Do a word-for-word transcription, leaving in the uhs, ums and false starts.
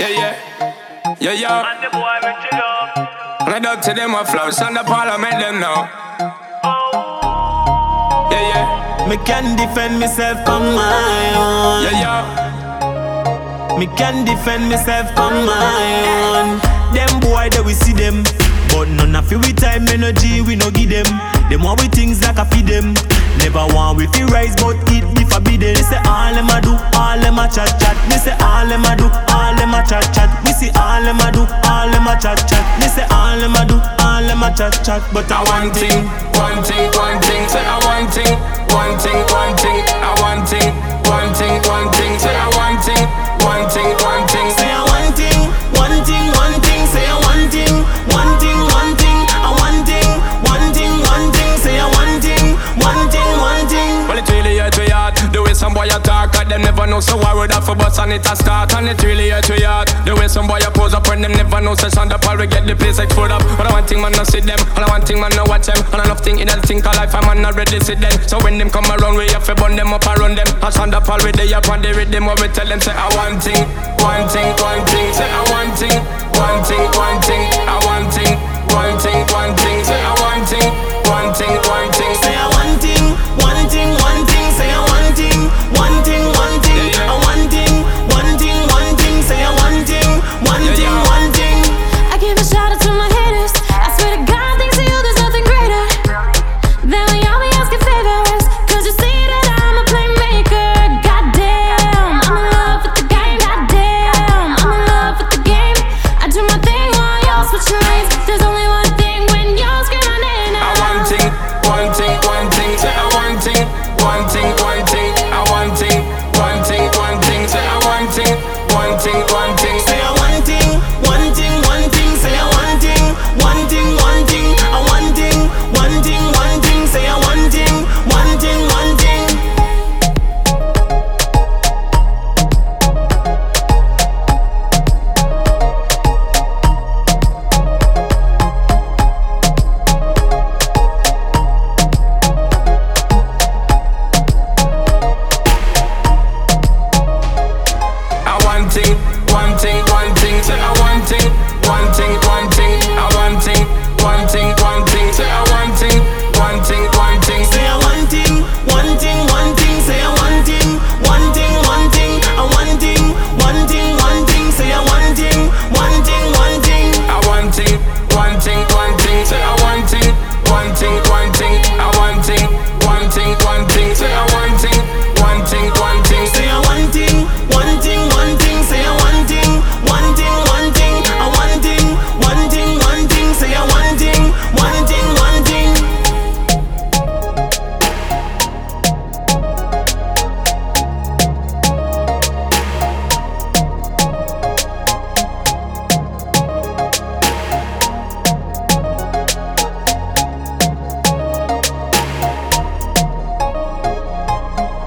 Yeah, yeah. Yeah, yeah. And the boy make you know. Ride up to them a flows on the parliament them now. Yeah, yeah. Me can defend myself on my own. Yeah, yeah. Me can defend myself on my own. Them boy that we see them, but none of it with time energy we no give them. Them want we things like a feed them. Never want we feel rise but it be forbidden. Me say all them a do, all them a chat chat. Me say all them a do, all them a chat chat. We see all them a do, all them a chat chat. Me say all them a do, all them a chat chat. But I One want thing, one thing, one thing. Say I one thing, one thing, one thing. I one thing, one thing, one thing. Say I one thing, one thing, one thing. say I one thing, one thing, one thing. Say I one thing, one thing, one thing. I one thing, one thing, one thing. Say I one thing, one thing, one thing. Well, it really hurt to yard. The way some boy attack, and them never know. So why would I for bus and it a start? And it really hurt to yard. The way some boy pose up when them never know. So on the pal we get the place explode up. But I want thing man no see them, and I want thing man no watch them. And enough thing in that think of life, I man not ready see them. So when them come around, we have to burn them up around them. And on the pal we they up and they read them. What we tell them, say I one thing, one thing, one thing. Say I one thing, one thing, one thing. I one thing, one thing, one thing. Say I one thing, one thing, one thing. Say I one thing, one